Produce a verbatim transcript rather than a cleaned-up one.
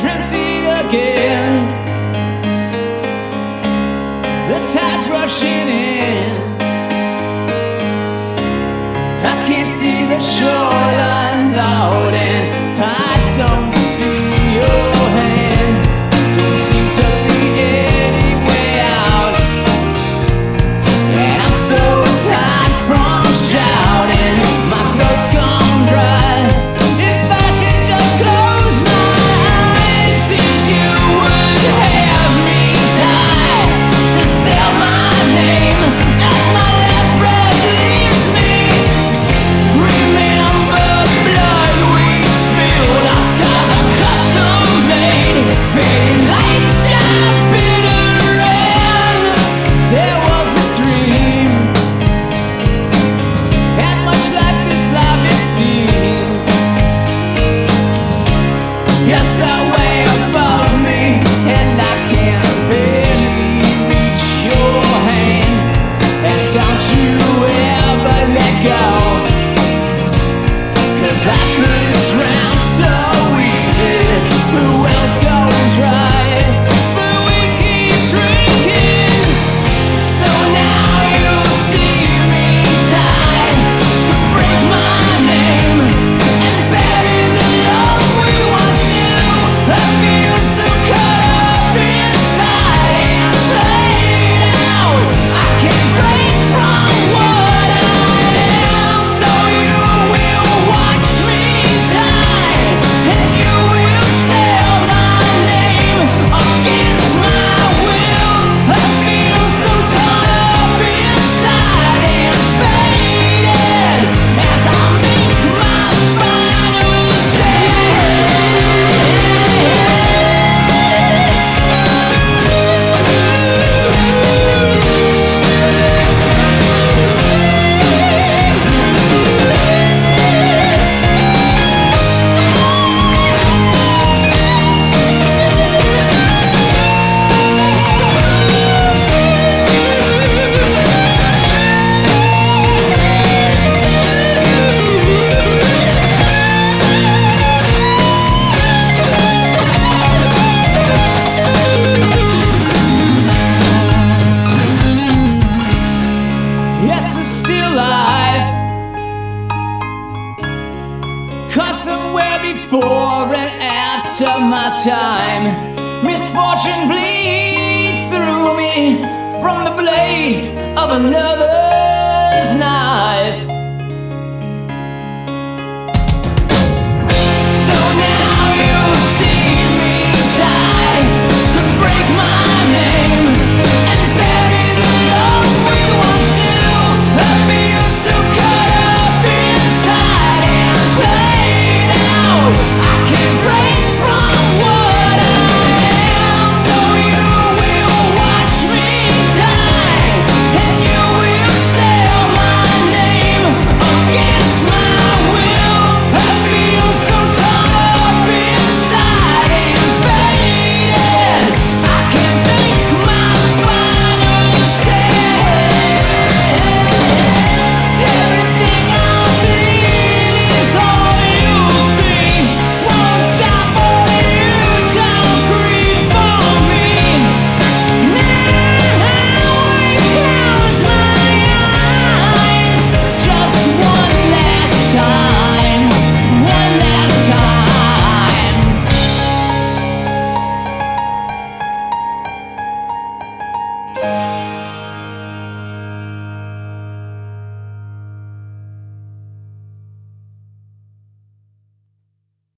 dreamt it again. The tide's rushing in. I can't see the shoreline loading. I don't see your hand. Don't seem to be any way out. And I'm so tired from shouting. My throat's gone dry. If I could just close my eyes, seems you would have me die to sell my name as my last breath leaves me. Remember blood we spilled. Our scars are custom made. Fading lights shine bitter red. There was a dream, and much like this life it seems. Yes, I way above me, and I can barely reach your hand. And don't you ever let go, 'cause I could drown so easy. The well's going dry, but we keep drinking. So now you see me die to break my name and bury the love we once knew. I feel so caught up inside and played out. I can't break from what I am. So you will watch me die, and you will sell my name against my will. I feel so torn up inside and faded as I make my final stand. It's a still life, caught somewhere before and after my time. Misfortune bleeds through me from the blade of another's knife.